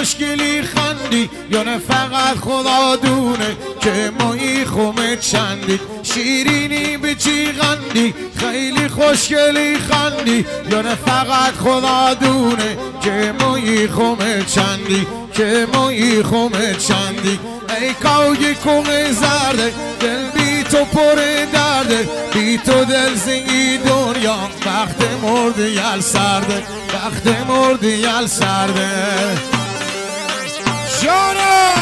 خوشگلی خندی یا نه فقط خدا دونه که مایی خومه چندی شیرینی به چی غندی خیلی خوشگلی خندی یا نه فقط خدا دونه که مایی خومه چندی که مایی خومه چندی ای کاوی کومه زرده دل بی تو پر درده بی تو دل زنگی دنیا وقت مرد یل سرده وقت مرد یل سرده جانا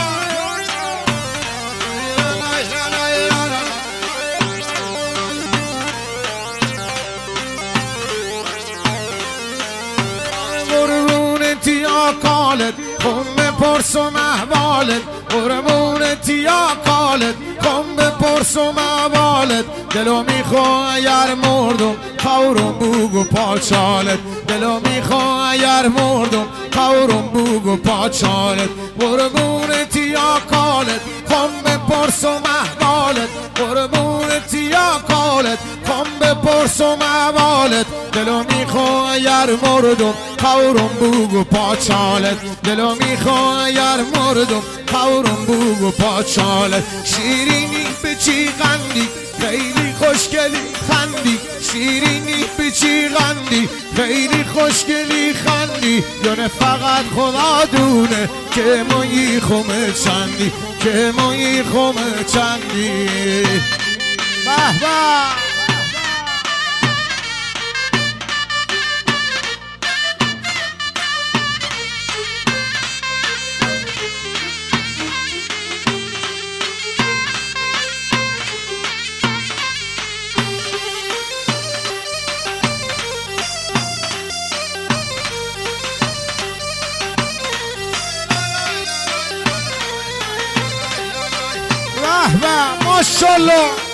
قربونت یا کالت خم بپرسم احوالت قربونت یا کالت خم بپرسم احوالت دلو میخوا اگر مردم قورم بوگو پاچالت دلو میخوا اگر مردم قورم بوگو پاچالت قربونت یا کالت خم بپرسم احوالت قربونت یا کالت خم بپرسم احوالت دلو میخوا اگر مردم قورم بوگو پاچالت دلو میخوا اگر مردم قورم بوگو پاچالت شیرینی به چی غندی خیلی خوشگلی خندی شیرینی به چی غندی خیلی خوشگلی خندی یا نه فقط خدا دونه که مایی خومه چندی که مایی خومه چندی به به ماشاءالله